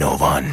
نوان.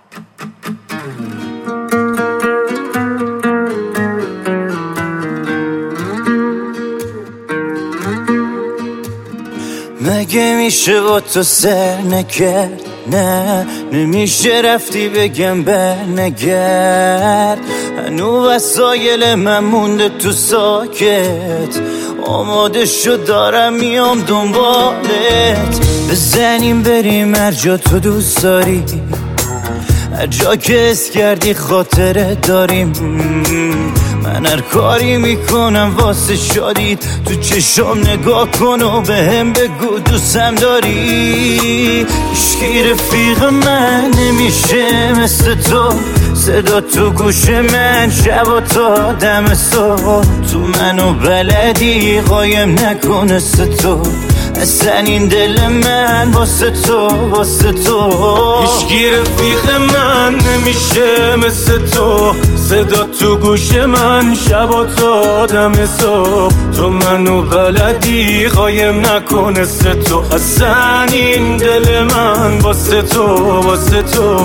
مگه میشه با تو سر نکرد؟ نه نمیشه رفتی بگم برنگرد. هنو وسایل من مونده تو ساکت، آماده شد دارم میام دنبالت. بزنیم بریم هر جا تو دوست داری، هر جا که حس کردی خاطره داریم. من هر کاری میکنم واسه شادیت، تو چشم نگاه کن و به هم بگو دوستم داری. هیچکی رفیق من نمیشه مثل تو، صدا تو گوش من شب و تا دم صبح. تو منو بلدی قایم نکنه تو، اصلا این دل من واسه تو واسه تو. هیچکی رفیق من نمیشه مثل تو، صدا تو گوش من شب و تا دم صبح. تو منو بلدی قایم نکنه تو، اصلا این دل من واسه تو واسه تو.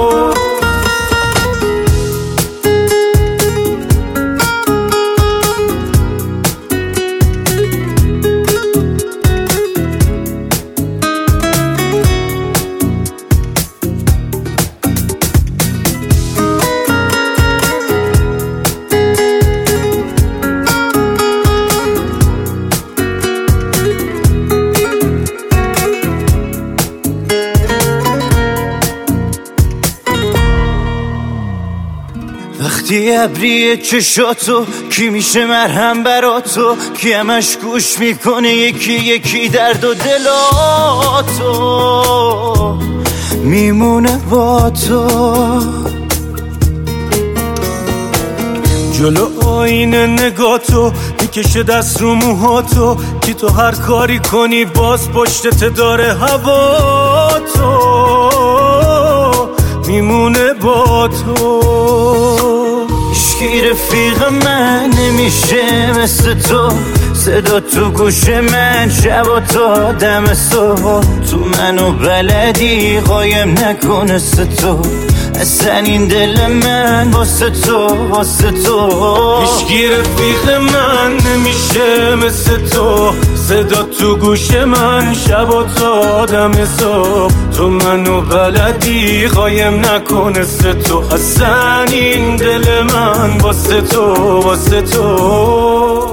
وقتی ابریه چشاتو کی میشه مرهم برا تو، کی همش گوش میکنه یکی یکی درد و دلاتو میمونه با تو. جلو آینه نگاتو میکشه دست رو موهاتو، کی تو هر کاری کنی باز پشتت داره هوا تو میمونه با تو. هیچکی رفیق من نمیشه مثل تو، صدا تو گوش من شب و تا دم صبح. تو منو بلدی قایم نکنه تو، اصلا این دل من واسه تو واسه تو. هیچکی رفیق من نمیشه مثل تو، صدا تو گوش من شب و تا دم صبح. تو منو بلدی قایم نکنه تو، اصلا این دل من واسه تو واسه تو.